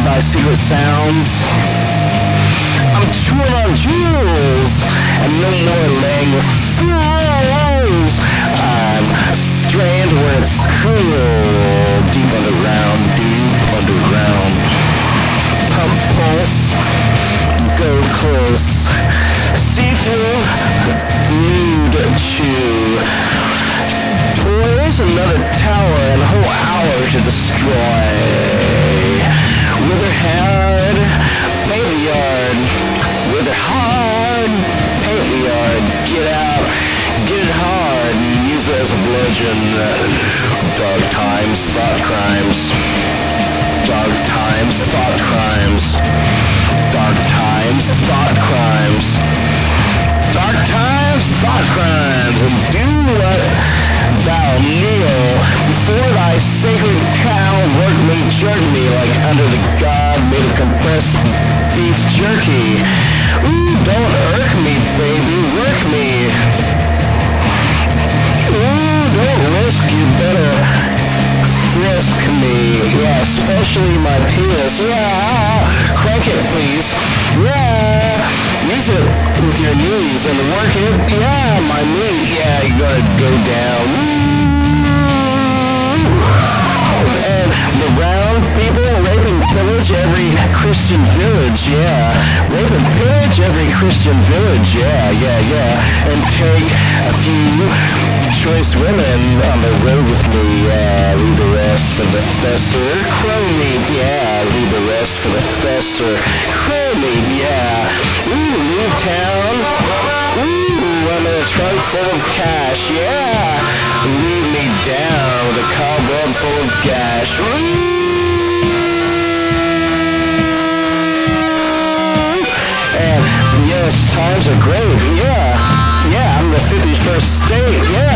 by secret sounds. I'm chewing on jewels, and no more laying with fools. I'm straying to where it's cool, deep underground, pump pulse, go close, see through, nude chew. Toys another tower and a whole hour to destroy. Wither hard, paint the yard. Wither hard, paint the yard. Get out, get it hard, and use it as a bludgeon. Dark times, thought crimes. Dark times, thought crimes. Dark times, thought crimes. Dark times, thought crimes. And do what thou kneel before thy sacred cow. Work me, jerk me like under the god made of compressed beef jerky. Ooh, don't irk me, baby, work me. Ooh, don't risk, you better frisk me. Yeah, especially my penis. Yeah, crank it, please. Yeah, use it with your knees and work it. Yeah, my knee. Yeah, you gotta go down. And the round people rape and pillage every Christian village. Yeah, rape and pillage every Christian village. Yeah. And take a few choice women on the road with me. Yeah, leave the rest for the fester. Crow meat. Yeah, leave the rest for the fester. Crow meat. Yeah. Ooh, leave town. Ooh, I'm in a trunk full of cash. Yeah. Leave me down with a cobweb full of gash. And yes, times are great. Yeah, I'm the 51st state. Yeah.